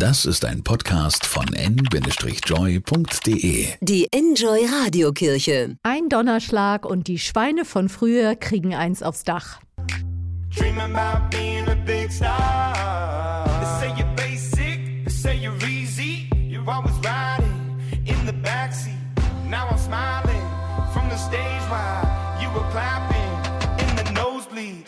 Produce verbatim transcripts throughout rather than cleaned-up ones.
Das ist ein Podcast von en Bindestrich joy punkt de. Die Enjoy Radiokirche. Ein Donnerschlag und die Schweine von früher kriegen eins aufs Dach. Dreaming about being a big star. They say you're basic, they say you're easy. You're always riding in the backseat. Now I'm smiling from the stage while you were clapping in the nosebleeds.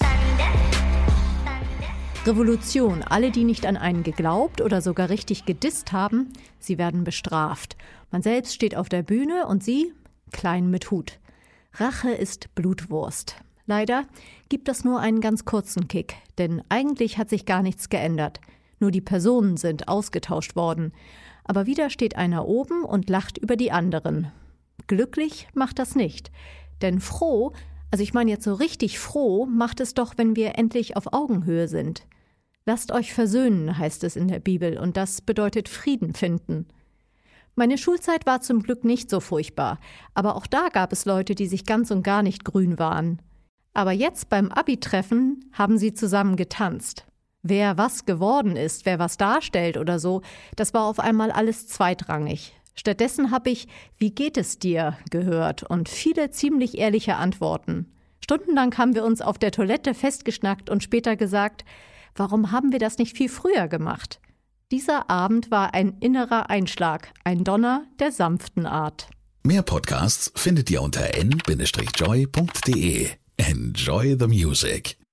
Revolution. Alle, die nicht an einen geglaubt oder sogar richtig gedisst haben, sie werden bestraft. Man selbst steht auf der Bühne und sie klein mit Hut. Rache ist Blutwurst. Leider gibt das nur einen ganz kurzen Kick, denn eigentlich hat sich gar nichts geändert. Nur die Personen sind ausgetauscht worden. Aber wieder steht einer oben und lacht über die anderen. Glücklich macht das nicht. Denn froh, also ich meine jetzt so richtig froh, macht es doch, wenn wir endlich auf Augenhöhe sind. Lasst euch versöhnen, heißt es in der Bibel, und das bedeutet Frieden finden. Meine Schulzeit war zum Glück nicht so furchtbar, aber auch da gab es Leute, die sich ganz und gar nicht grün waren. Aber jetzt beim Abi-Treffen haben sie zusammen getanzt. Wer was geworden ist, wer was darstellt oder so, das war auf einmal alles zweitrangig. Stattdessen habe ich »Wie geht es dir?« gehört und viele ziemlich ehrliche Antworten. Stundenlang haben wir uns auf der Toilette festgeschnackt und später gesagt, warum haben wir das nicht viel früher gemacht? Dieser Abend war ein innerer Einschlag, ein Donner der sanften Art. Mehr Podcasts findet ihr unter en Bindestrich joy punkt de. Enjoy the music.